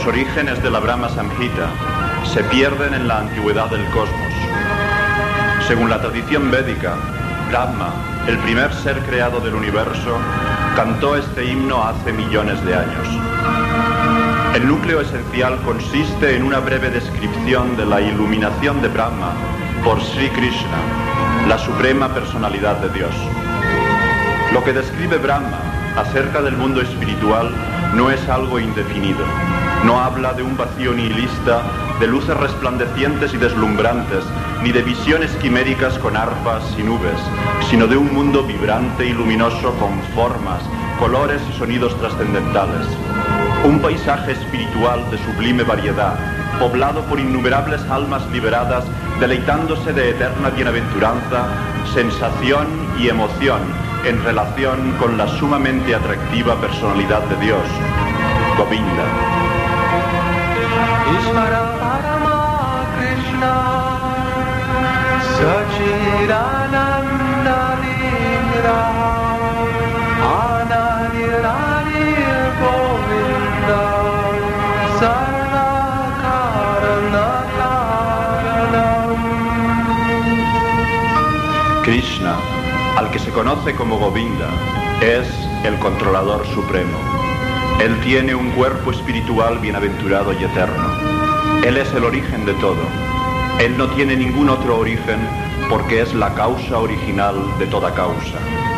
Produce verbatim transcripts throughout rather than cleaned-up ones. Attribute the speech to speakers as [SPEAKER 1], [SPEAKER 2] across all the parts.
[SPEAKER 1] Los orígenes de la Brahma Samhita se pierden en la antigüedad del cosmos. Según la tradición védica, Brahma, el primer ser creado del universo, cantó este himno hace millones de años. El núcleo esencial consiste en una breve descripción de la iluminación de Brahma por Sri Krishna, la suprema personalidad de Dios. Lo que describe Brahma acerca del mundo espiritual no es algo indefinido. No habla de un vacío nihilista, de luces resplandecientes y deslumbrantes, ni de visiones quiméricas con arpas y nubes, sino de un mundo vibrante y luminoso con formas, colores y sonidos trascendentales. Un paisaje espiritual de sublime variedad, poblado por innumerables almas liberadas, deleitándose de eterna bienaventuranza, sensación y emoción en relación con la sumamente atractiva personalidad de Dios, Govinda.
[SPEAKER 2] Ishvara Parama Krishna Sachidananda Vigraha Ananirani Govinda Sarvakarana Karanam.
[SPEAKER 1] Krishna, al que se conoce como Govinda, es el controlador supremo. Él tiene un cuerpo espiritual bienaventurado y eterno. Él es el origen de todo. Él no tiene ningún otro origen porque es la causa original de toda causa.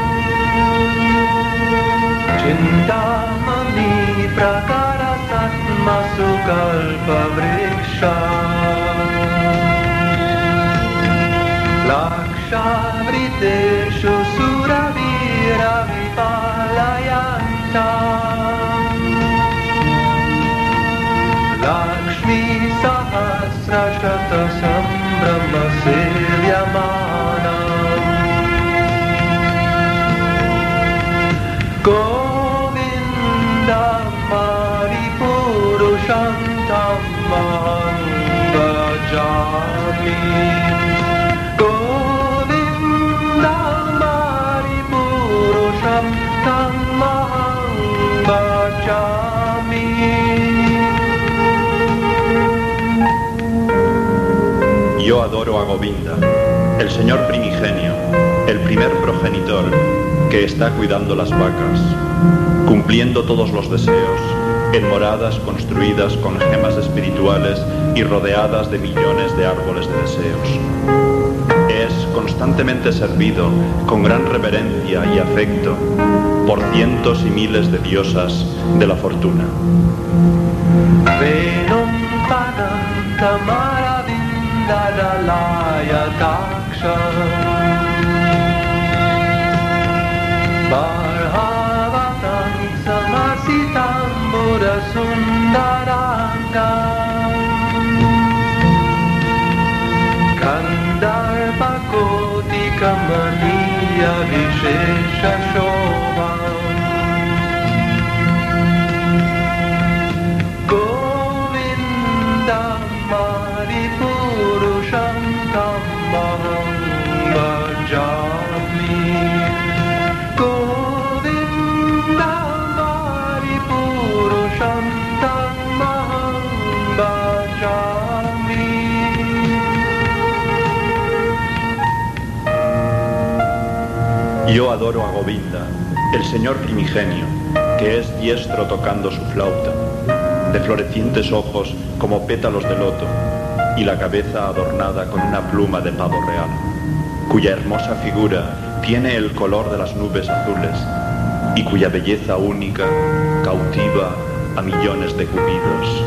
[SPEAKER 2] Chintamani prakara satma sukalpa vriksha Lakshavriteshu suravira vipalayanta Lakshmi sahasrashata sambrahma sevyamana Govinda Maripurusham Tammaham Bhajami Govinda Maripurusham Tammaham Bhajami.
[SPEAKER 1] Yo adoro a Govinda, el Señor primigenio, el primer progenitor, que está cuidando las vacas, cumpliendo todos los deseos, en moradas construidas con gemas espirituales y rodeadas de millones de árboles de deseos. Es constantemente servido con gran reverencia y afecto por cientos y miles de diosas de la fortuna.
[SPEAKER 2] Venum padam Dadalaya Taksha Bharhavatam Samasitam Buddha Sundaranga Kandarpa Koti Kamaniya Vishesha Shobha Govinda Maripurusham Tammaham Bhajami Govinda Maripurusham Tammaham Bhajami.
[SPEAKER 1] Yo adoro a Govinda, el Señor primigenio, que es diestro tocando su flauta, de florecientes ojos como pétalos de loto, y la cabeza adornada con una pluma de pavo real, cuya hermosa figura tiene el color de las nubes azules, y cuya belleza única cautiva a millones de cupidos.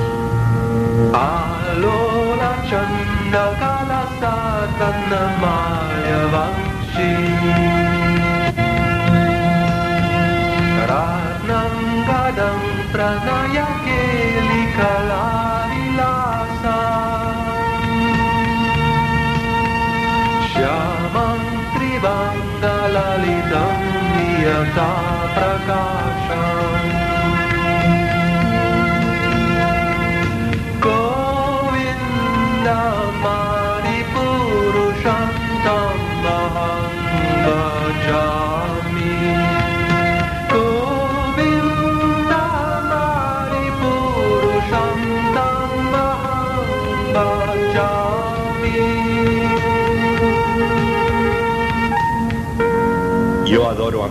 [SPEAKER 2] Alola Chanda Kalasatana Maya Vanshi Ratnam Gadam Pranaya Keli Kalavilasa Shyamam Trivanga Lalitam Niyata Prakasham Govinda Maripurusham Tammaham Bhajami Govinda Maripurusham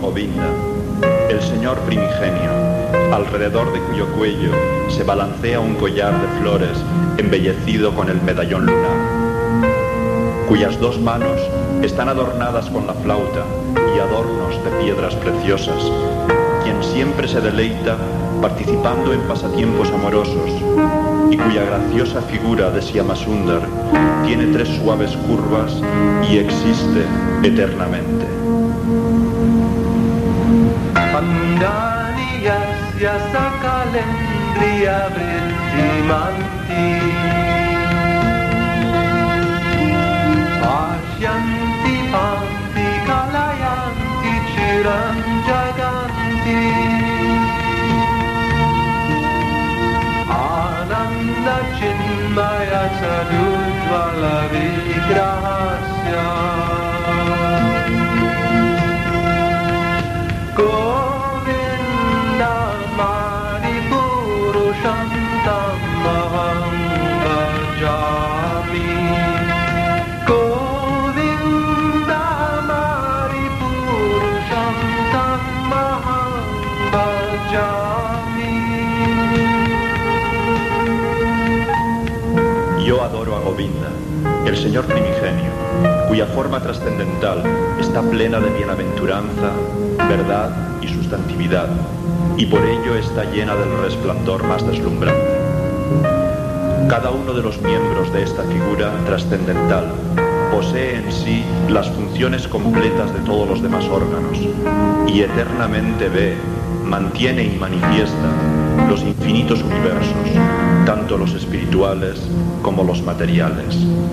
[SPEAKER 1] Govinda, el Señor primigenio, alrededor de cuyo cuello se balancea un collar de flores embellecido con el medallón lunar, cuyas dos manos están adornadas con la flauta y adornos de piedras preciosas, quien siempre se deleita participando en pasatiempos amorosos y cuya graciosa figura de Syamasundar tiene tres suaves curvas y existe eternamente.
[SPEAKER 2] Andani yasya sakalendriya vrittimanti Pashyanti panti kalayanti chiram jaganti Ananda chinmaya sadujvala vigrahasya Govinda Mani Purusham Tamaham Bhajami Govinda Mani Purusham Tamaham Bhajami.
[SPEAKER 1] Yo adoro a Govinda, el Señor primigenio, cuya forma trascendental está plena de bienaventuranza, verdad y sustantividad, y por ello está llena del resplandor más deslumbrante. Cada uno de los miembros de esta figura trascendental posee en sí las funciones completas de todos los demás órganos, y eternamente ve, mantiene y manifiesta los infinitos universos, tanto los espirituales como los materiales.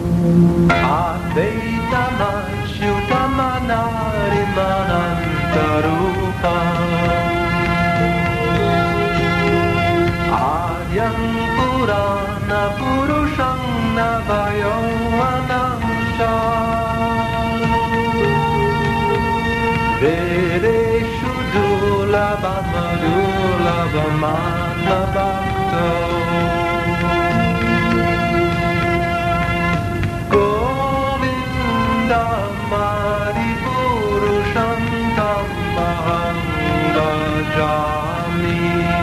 [SPEAKER 2] Adyam Purana Purusham Navayo Anamsha Vedeshu Dulabam Dulabam Anabhakto Govinda Mari Purusham Tamaham Bhajami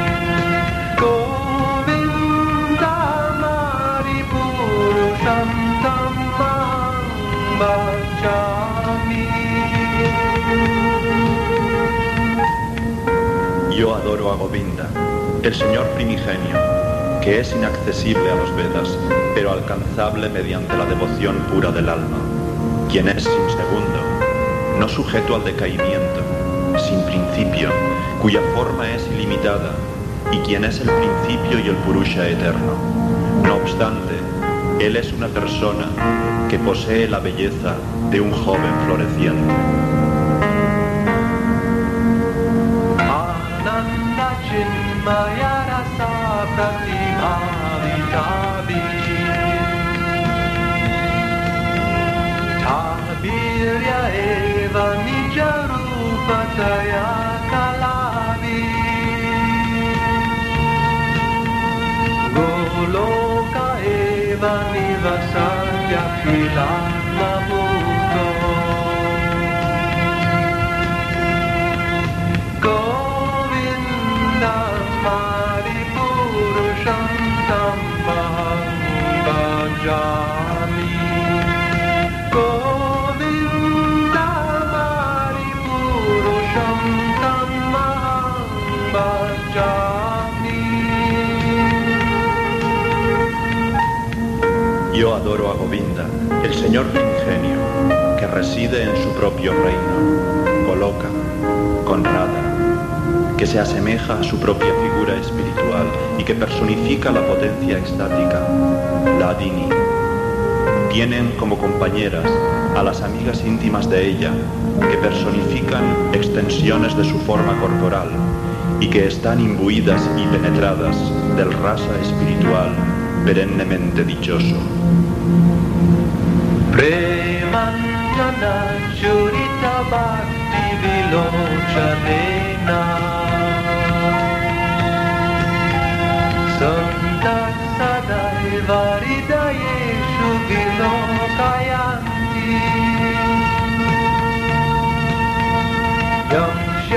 [SPEAKER 2] Govinda Mari Purusham Tamaham Bhajami.
[SPEAKER 1] Yo adoro a Govinda, el Señor primigenio, que es inaccesible a los Vedas, pero alcanzable mediante la devoción pura del alma, quien es sin segundo, no sujeto al decaimiento, sin principio, cuya forma es ilimitada, y quien es el principio y el Purusha eterno. No obstante, él es una persona que posee la belleza de un joven floreciente.
[SPEAKER 2] Ananda Chinmaya Rasa Pratima Vitavi Tabirya Eva Nija Rupataya Kalavi Goloka Eva Nivasatya Khilama Bhuto Govinda Mari Purusham Tamaham Bhajami Govinda Mari Purusham Tamaham Bhajami.
[SPEAKER 1] Yo adoro a Govinda, el Señor primigenio, que reside en su propio reino, Goloka, con Radha, que se asemeja a su propia figura espiritual y que personifica la potencia extática, la Adini. Tienen como compañeras a las amigas íntimas de ella, que personifican extensiones de su forma corporal y que están imbuidas y penetradas del rasa espiritual perennemente dichoso.
[SPEAKER 2] Premanjana Churita Bhakti Vilochanena Santat Sadaiva Hridayeshu Vilokayanti Yam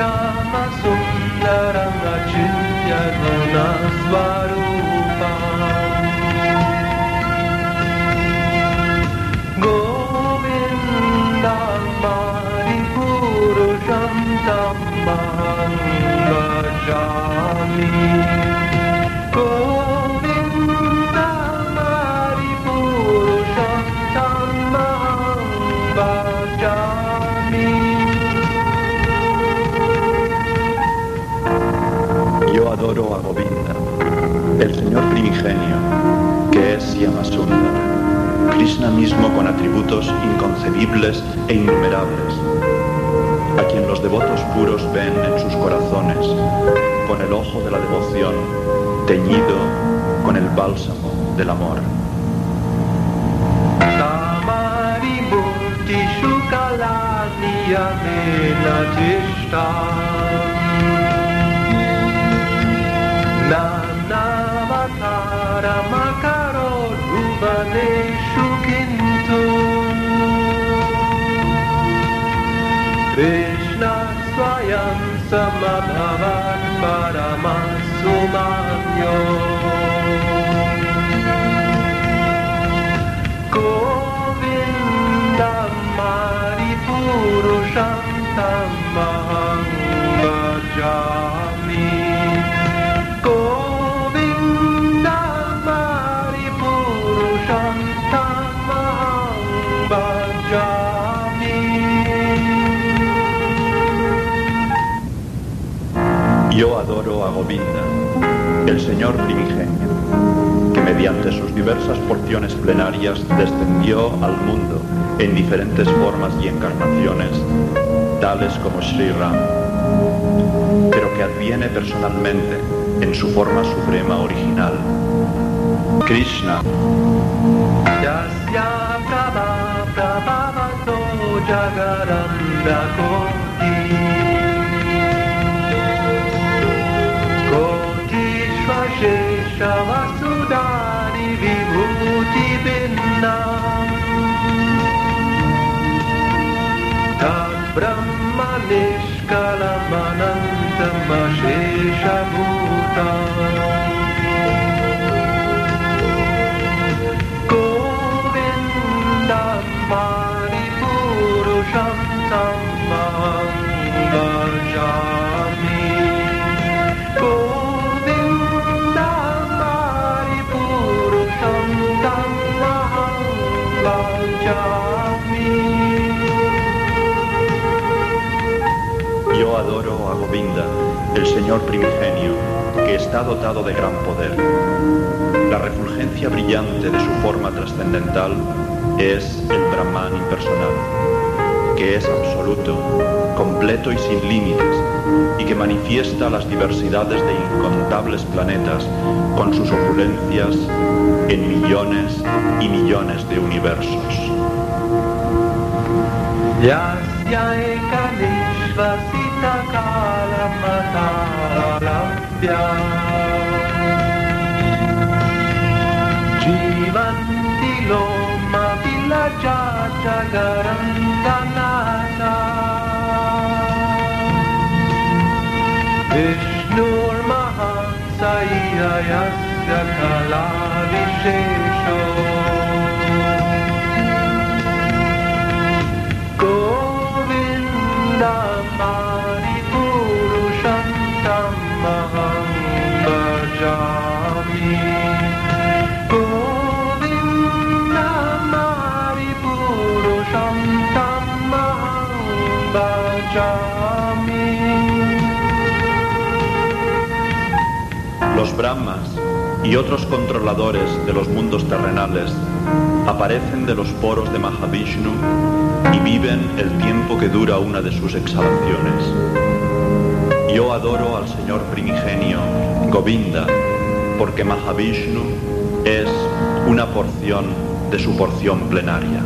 [SPEAKER 1] adoro a Govinda, el Señor primigenio, que es Shyamasundara, Krishna mismo con atributos inconcebibles e innumerables, a quien los devotos puros ven en sus corazones, con el ojo de la devoción, teñido con el bálsamo del amor.
[SPEAKER 2] Krishna Swayam Samadhavat Paramasumanyo Govinda Maripurusham Tamaham Bhajami Govinda Maripurusham Tamaham Bhajami.
[SPEAKER 1] Yo adoro a Govinda, el Señor primigenio, que mediante sus diversas porciones plenarias descendió al mundo en diferentes formas y encarnaciones, tales como Sri Ram, pero que adviene personalmente en su forma suprema original. Krishna.
[SPEAKER 2] Yasya Prabha Prabhavato Jagaranda Koti Koti Shvashesha Vasudhani Vibhuti Binna Tad Brahma Nishkalamanantam Ashesha Bhutam Maripurusham Tamaham Bhajami Govinda Maripurusham Tamaham Bhajami.
[SPEAKER 1] Yo adoro a Govinda, el Señor primigenio, que está dotado de gran poder. La refulgencia brillante de su forma trascendental es el Brahman impersonal, que es absoluto, completo y sin límites, y que manifiesta las diversidades de incontables planetas con sus opulencias en millones y millones de universos.
[SPEAKER 2] Yasya Ekanishvasita Kalamatalampya Jivanti Loma Vilaja Jagarandanata Vishnur Mahansaya Yasya Kala Vishesho Govinda Maripurusham Tamaham Bhajami Govinda Maripurusham Tamaham Bhajami.
[SPEAKER 1] Los Brahmas y otros controladores de los mundos terrenales aparecen de los poros de Mahavishnu y viven el tiempo que dura una de sus exhalaciones. Yo adoro al Señor primigenio, Govinda, porque Mahavishnu es una porción de su porción plenaria.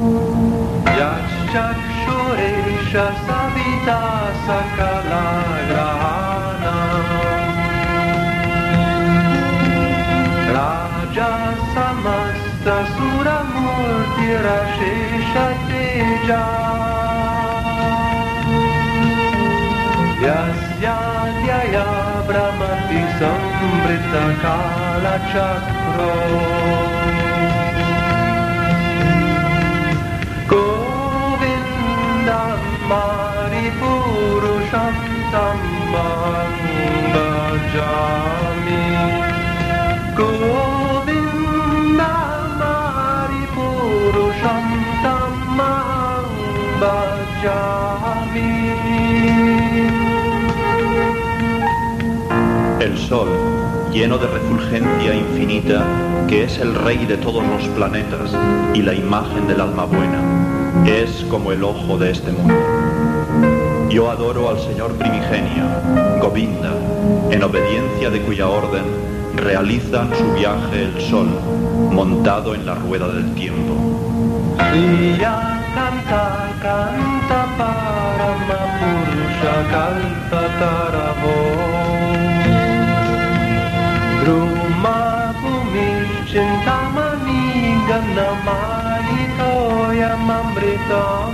[SPEAKER 2] Yachakshuresha Savita Sakala Grahana Raja Samasta Suramurti Rashesha Teja Yasya Dhyaya Brahmati Sambrita Kala Chakro Govinda Maripurusham Tamaham Bhajami Govinda Maripurusham Tamaham Bhajami.
[SPEAKER 1] El Sol, lleno de refulgencia infinita, que es el rey de todos los planetas y la imagen del alma buena, es como el ojo de este mundo. Yo adoro al Señor primigenio, Govinda, en obediencia de cuya orden realizan su viaje el Sol, montado en la rueda del tiempo.
[SPEAKER 2] Ella canta, canta para Mapurusha Kalpataravo. Druma Bhumishchintamani Ganamani Toyam Amritam.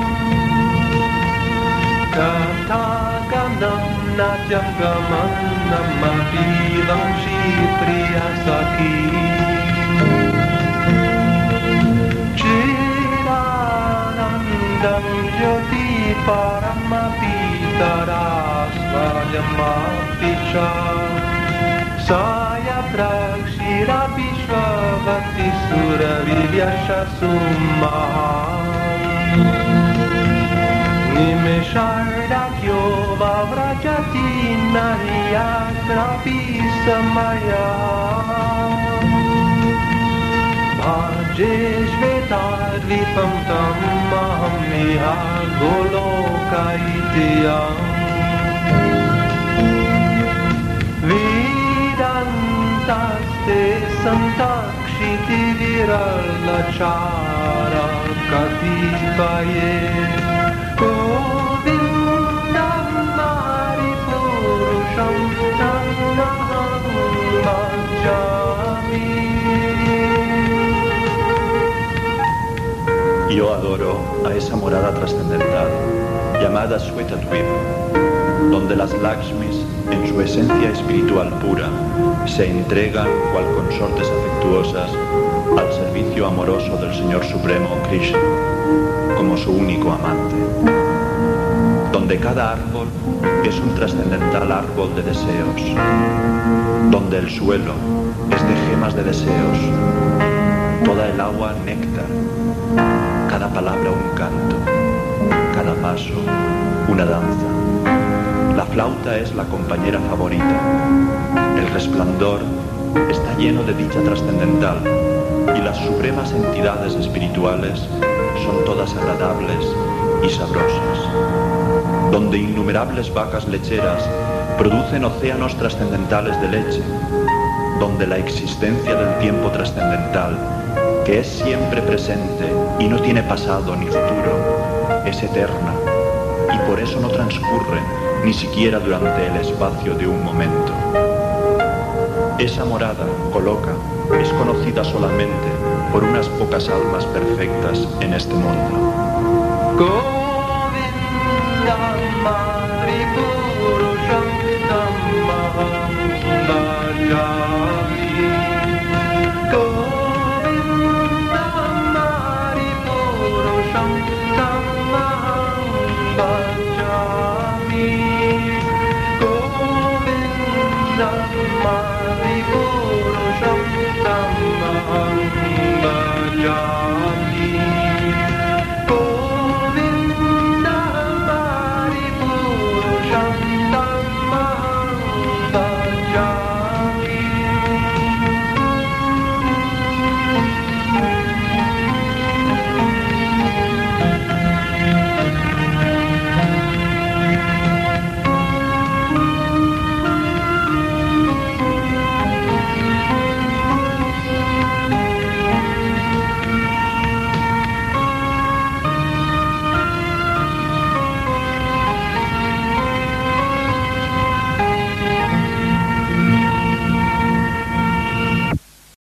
[SPEAKER 2] Kata Ganam Natyam Gaman Namapilam Shipriya Saki. Chidanandam Jyoti Paramapitarasvayamapicha Saya Prakshira Vishwavati Suravivyasha Sumaham Nimeshardakyo Vavrajati Naryakrapi Samaya Bhajeshvetadvipam tam mahamiha golokaitiyam Vedantaste santakshiti viralachara katipaye Govindam maripurusham namaham bhajami.
[SPEAKER 1] Yo adoro a esa morada trascendental llamada Shvetadvip, donde las Lakshmis, en su esencia espiritual pura, se entregan cual consortes afectuosas al servicio amoroso del Señor Supremo Krishna, como su único amante. Donde cada árbol es un trascendental árbol de deseos, donde el suelo es de gemas de deseos, toda el agua néctar, cada palabra un canto, cada paso una danza. La flauta es la compañera favorita, el resplandor está lleno de dicha trascendental y las supremas entidades espirituales son todas agradables y sabrosas. Donde innumerables vacas lecheras producen océanos trascendentales de leche, donde la existencia del tiempo trascendental, que es siempre presente y no tiene pasado ni futuro, es eterna y por eso no transcurre ni siquiera durante el espacio de un momento. Esa morada, Goloka, es conocida solamente por unas pocas almas perfectas en este mundo.
[SPEAKER 2] Go